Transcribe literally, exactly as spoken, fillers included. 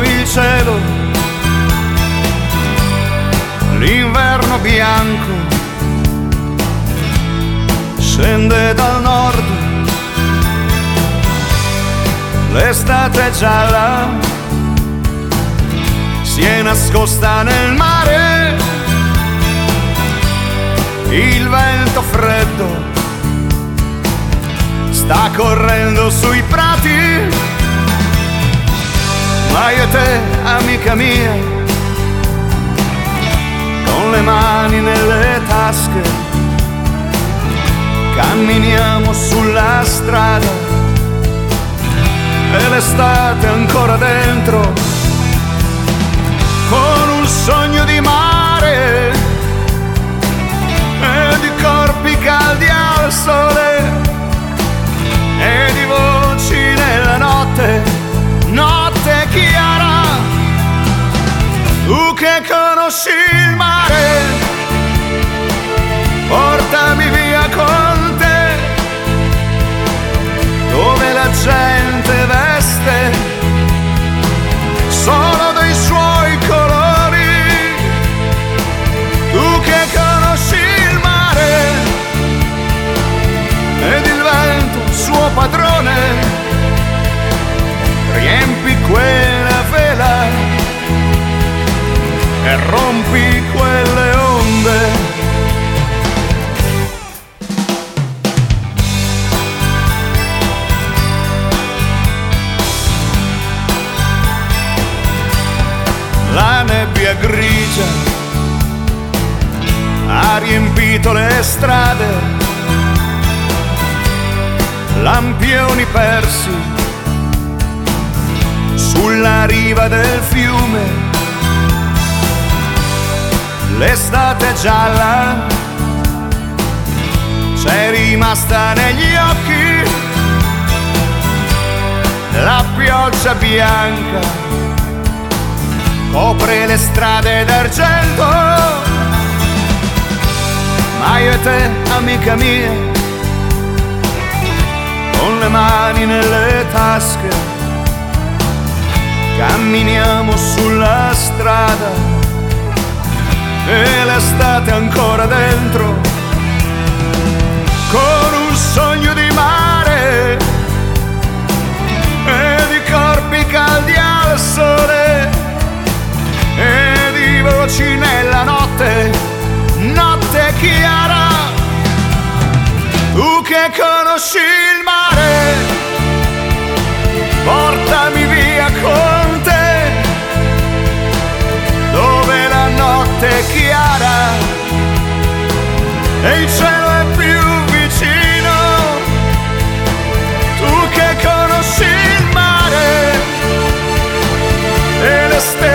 sotto il cielo, l'inverno bianco scende dal nord, l'estate gialla si è nascosta nel mare, il vento freddo sta correndo sui prati, ma io e te, amica mia, con le mani nelle tasche, camminiamo sulla strada e l'estate ancora dentro, con un sogno di mare e di corpi caldi al sole e di voci nella notte, notte chiara. Tu che conosci il mare, portami via con te, dove la gente veste solo dei suoi colori. Tu che conosci il mare ed il vento suo padrone, riempi quella vela e rompi quelle onde. La nebbia grigia ha riempito le strade, lampioni persi sulla riva del fiume, l'estate gialla c'è rimasta negli occhi, la pioggia bianca copre le strade d'argento, ma io e te, amica mia, con le mani nelle tasche, camminiamo sulla strada e l'estate ancora dentro, con un sogno di mare e di corpi caldi al sole e di voci nella notte, notte chiara. Tu che conosci il mare, portami via con te, dove la notte è chiara e il cielo è più vicino. Tu che conosci il mare e le stelle